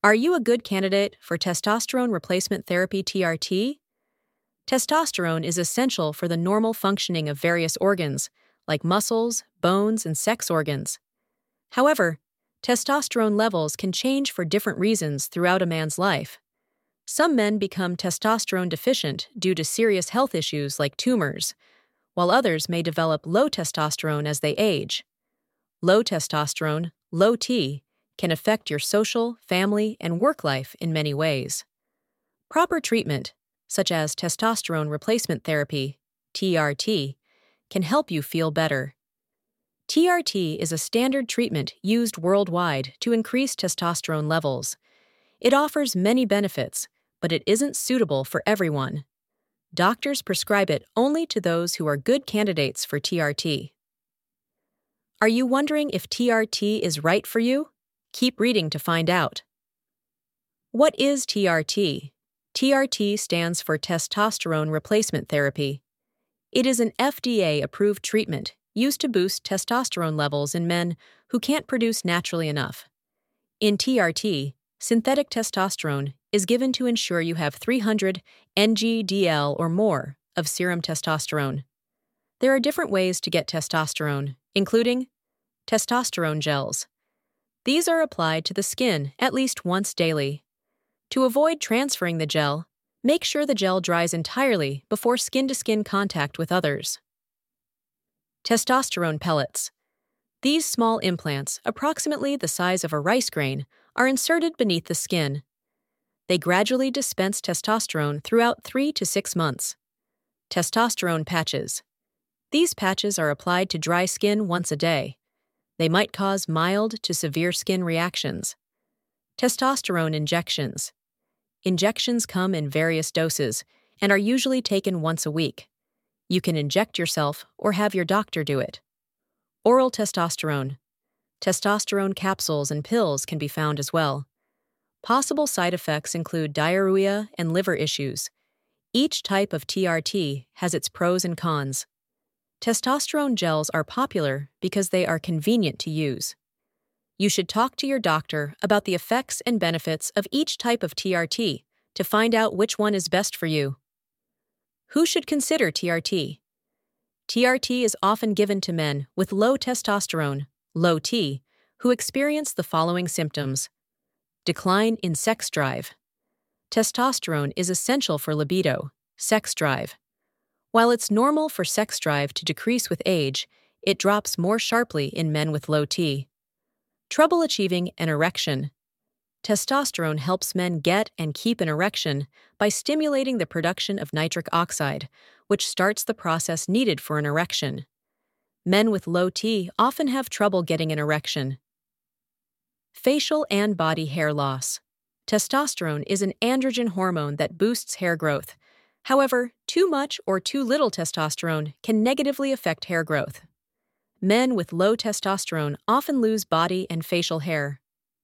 Are you a good candidate for testosterone replacement therapy (TRT)? Testosterone is essential for the normal functioning of various organs, like muscles, bones, and sex organs. However, testosterone levels can change for different reasons throughout a man's life. Some men become testosterone deficient due to serious health issues like tumors, while others may develop low testosterone as they age. Low testosterone, low T, can affect your social, family, and work life in many ways. Proper treatment, such as testosterone replacement therapy, TRT, can help you feel better. TRT is a standard treatment used worldwide to increase testosterone levels. It offers many benefits, but it isn't suitable for everyone. Doctors prescribe it only to those who are good candidates for TRT. Are you wondering if TRT is right for you? Keep reading to find out. What is TRT? TRT stands for testosterone replacement therapy. It is an FDA-approved treatment used to boost testosterone levels in men who can't produce naturally enough. In TRT, synthetic testosterone is given to ensure you have 300 ng/dL or more of serum testosterone. There are different ways to get testosterone, including testosterone gels. These are applied to the skin at least once daily. To avoid transferring the gel, make sure the gel dries entirely before skin-to-skin contact with others. Testosterone pellets. These small implants, approximately the size of a rice grain, are inserted beneath the skin. They gradually dispense testosterone throughout 3 to 6 months. Testosterone patches. These patches are applied to dry skin once a day. They might cause mild to severe skin reactions. Testosterone injections. Injections come in various doses and are usually taken once a week. You can inject yourself or have your doctor do it. Oral testosterone. Testosterone capsules and pills can be found as well. Possible side effects include diarrhea and liver issues. Each type of TRT has its pros and cons. Testosterone gels are popular because they are convenient to use. You should talk to your doctor about the effects and benefits of each type of TRT to find out which one is best for you. Who should consider TRT? TRT is often given to men with low testosterone, low T, who experience the following symptoms: decline in sex drive. Testosterone is essential for libido, sex drive. While it's normal for sex drive to decrease with age, it drops more sharply in men with low T. Trouble achieving an erection. Testosterone helps men get and keep an erection by stimulating the production of nitric oxide, which starts the process needed for an erection. Men with low T often have trouble getting an erection. Facial and body hair loss. Testosterone is an androgen hormone that boosts hair growth. However, too much or too little testosterone can negatively affect hair growth. Men with low testosterone often lose body and facial hair.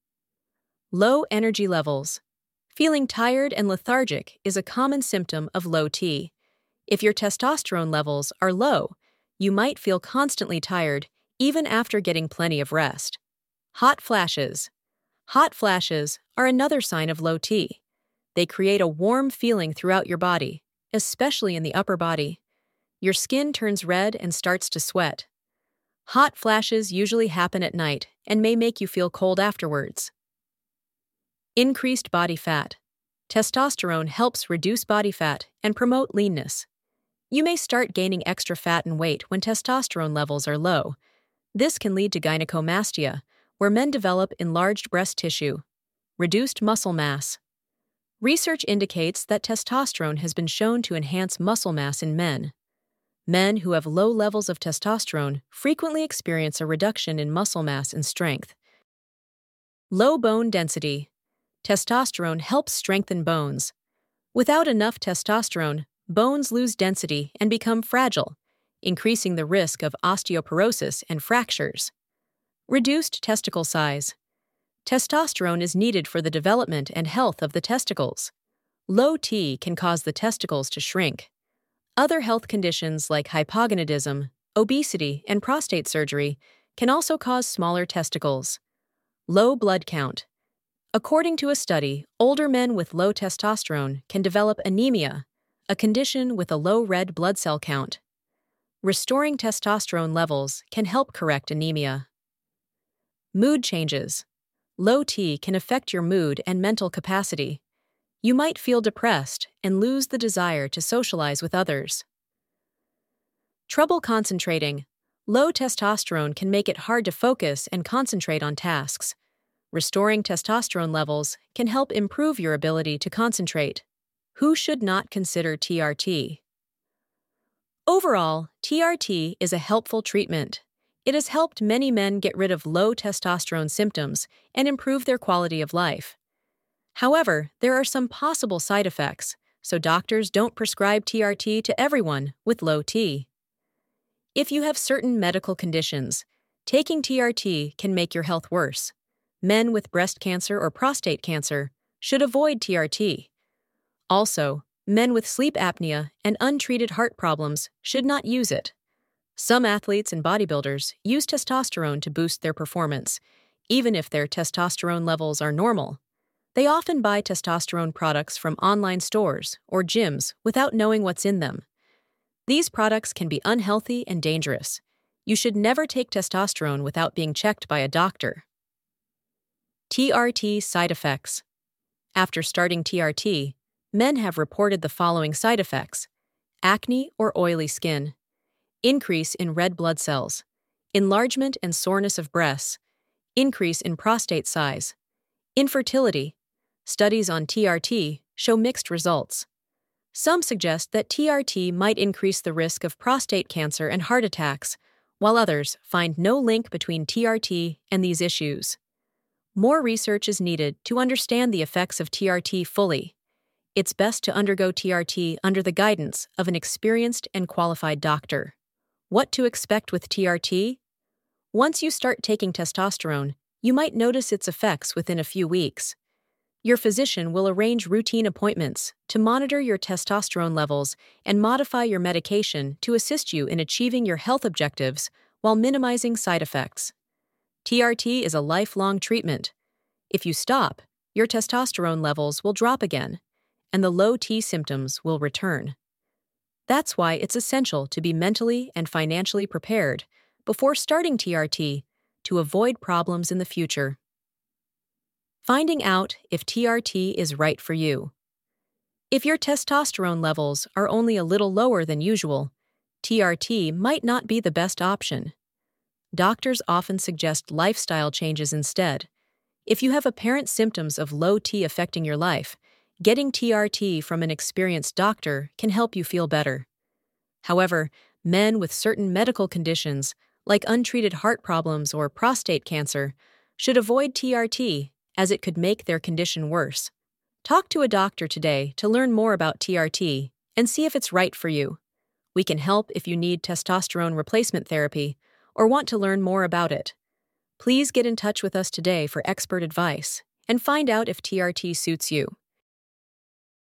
Low energy levels. Feeling tired and lethargic is a common symptom of low T. If your testosterone levels are low, you might feel constantly tired even after getting plenty of rest. Hot flashes. Hot flashes are another sign of low T. They create a warm feeling throughout your body, especially in the upper body. Your skin turns red and starts to sweat. Hot flashes usually happen at night and may make you feel cold afterwards. Increased body fat. Testosterone helps reduce body fat and promote leanness. You may start gaining extra fat and weight when testosterone levels are low. This can lead to gynecomastia, where men develop enlarged breast tissue, reduced muscle mass. Research indicates that testosterone has been shown to enhance muscle mass in men. Men who have low levels of testosterone frequently experience a reduction in muscle mass and strength. Low bone density. Testosterone helps strengthen bones. Without enough testosterone, bones lose density and become fragile, increasing the risk of osteoporosis and fractures. Reduced testicle size. Testosterone is needed for the development and health of the testicles. Low T can cause the testicles to shrink. Other health conditions like hypogonadism, obesity, and prostate surgery can also cause smaller testicles. Low blood count. According to a study, older men with low testosterone can develop anemia, a condition with a low red blood cell count. Restoring testosterone levels can help correct anemia. Mood changes. Low T can affect your mood and mental capacity. You might feel depressed and lose the desire to socialize with others. Trouble concentrating. Low testosterone can make it hard to focus and concentrate on tasks. Restoring testosterone levels can help improve your ability to concentrate. Who should not consider TRT? Overall, TRT is a helpful treatment. It has helped many men get rid of low testosterone symptoms and improve their quality of life. However, there are some possible side effects, so doctors don't prescribe TRT to everyone with low T. If you have certain medical conditions, taking TRT can make your health worse. Men with breast cancer or prostate cancer should avoid TRT. Also, men with sleep apnea and untreated heart problems should not use it. Some athletes and bodybuilders use testosterone to boost their performance, even if their testosterone levels are normal. They often buy testosterone products from online stores or gyms without knowing what's in them. These products can be unhealthy and dangerous. You should never take testosterone without being checked by a doctor. TRT side effects. After starting TRT, men have reported the following side effects: acne or oily skin, increase in red blood cells, enlargement and soreness of breasts, increase in prostate size, infertility. Studies on TRT show mixed results. Some suggest that TRT might increase the risk of prostate cancer and heart attacks, while others find no link between TRT and these issues. More research is needed to understand the effects of TRT fully. It's best to undergo TRT under the guidance of an experienced and qualified doctor. What to expect with TRT? Once you start taking testosterone, you might notice its effects within a few weeks. Your physician will arrange routine appointments to monitor your testosterone levels and modify your medication to assist you in achieving your health objectives while minimizing side effects. TRT is a lifelong treatment. If you stop, your testosterone levels will drop again, and the low T symptoms will return. That's why it's essential to be mentally and financially prepared before starting TRT to avoid problems in the future. Finding out if TRT is right for you. If your testosterone levels are only a little lower than usual, TRT might not be the best option. Doctors often suggest lifestyle changes instead. If you have apparent symptoms of low T affecting your life, getting TRT from an experienced doctor can help you feel better. However, men with certain medical conditions, like untreated heart problems or prostate cancer, should avoid TRT as it could make their condition worse. Talk to a doctor today to learn more about TRT and see if it's right for you. We can help if you need testosterone replacement therapy or want to learn more about it. Please get in touch with us today for expert advice and find out if TRT suits you.